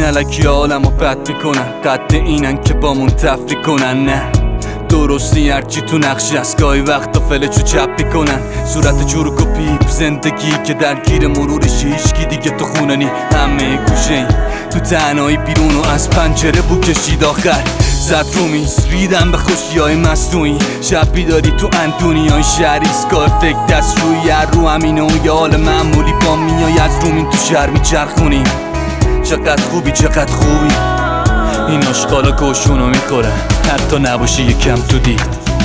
الکی حالمو بد میکنن، قد اینن که بامون تفریح کنن. نه درستی هرچی تو نقشی از گاهی وقتا فلجو چپ میکنن. صورت چروک و پیپ زندگی که درگیر مرورش هیچکی دیگه تو خونه نی، همه گوشه این تو تنهایی بیرون و از پنجره بو کشید آخر زد رو میز ریدم به خوشی های مصنوعی. شب بیداری تو اندونی های شهریستگاه فکر دست روی هر رو همینه و یه حال معمولی با میای از رومین تو شهر میچرخونیم. چقدر خوبی چقدر خوبی این اشغالا گوشونو میخوره حتی نباشی یکم تو دید.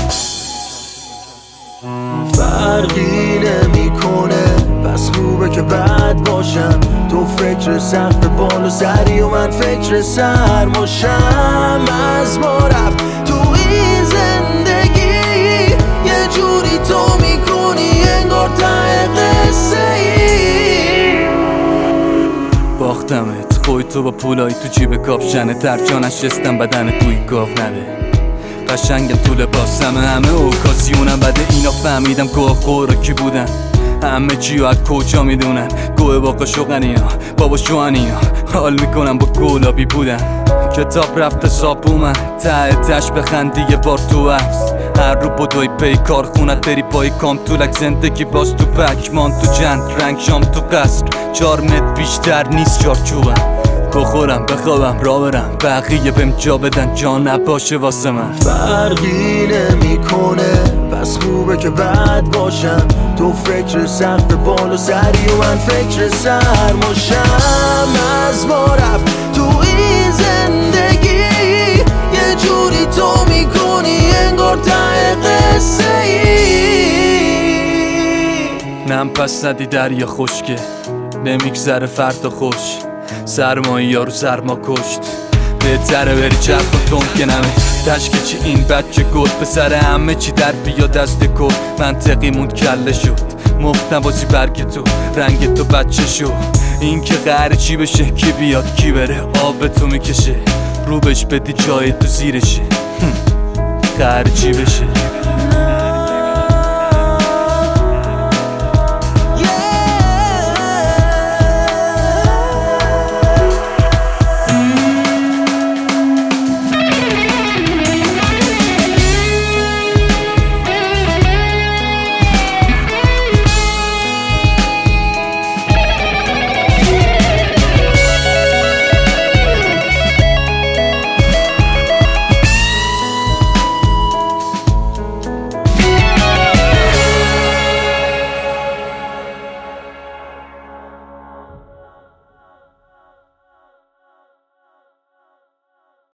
فرقی نمیکنه پس خوبه که بد باشم. تو فکر سقف بال و سری و من فکر سرماشم. از ما رفت تو این زندگی یه جوری تو میکنی انگار ته قصه ای. باختمت خوی تو با پولایی تو جیب کاپشنه ترجانش شستم بدن توی گاف نده. قشنگم تو لباسم همه اوکاسیونم بده اینا فهمیدم گوه خورا کی بودن. همه چیو از کجا میدونن گوه با قشقن اینا بابا شوهن اینا حال میکنم با گلابی بودن. کتاب رفته ساب اومد ته تش بخندی یه بار تو عکس. هر رو بدوی پی کارخونت بری پای کام طولک زندگی باز تو پکمان تو جند رنگ شام تو قصر 4 متر بیشتر نیست چارچوبم. بخورم بخوابم را برم بقیه بهم جا بدن جا نباشه واسه من. فرقی نمیکنه پس خوبه که بد باشم. تو فکر سقف بال و سری و من فکر سرماشم. از ما رفت تو این زندگی یه جوری تو میکنی انگار ته قصه ای. نم پس ندی دریا خشکه نمیگذره فردا خوش. سرمایی یارو سرما کشت بهتره بری چرخ و تون که نمه تشکه چی این بچه گل پسر همه چی در بیا دست کل. منطقی موند کله شد مفت نبازی برگ تو رنگ تو بچه شو. این که قهر چی بشه کی بیاد کی بره آب تو میکشه رو بش بدی جای تو زیرشه. قهر چی بشه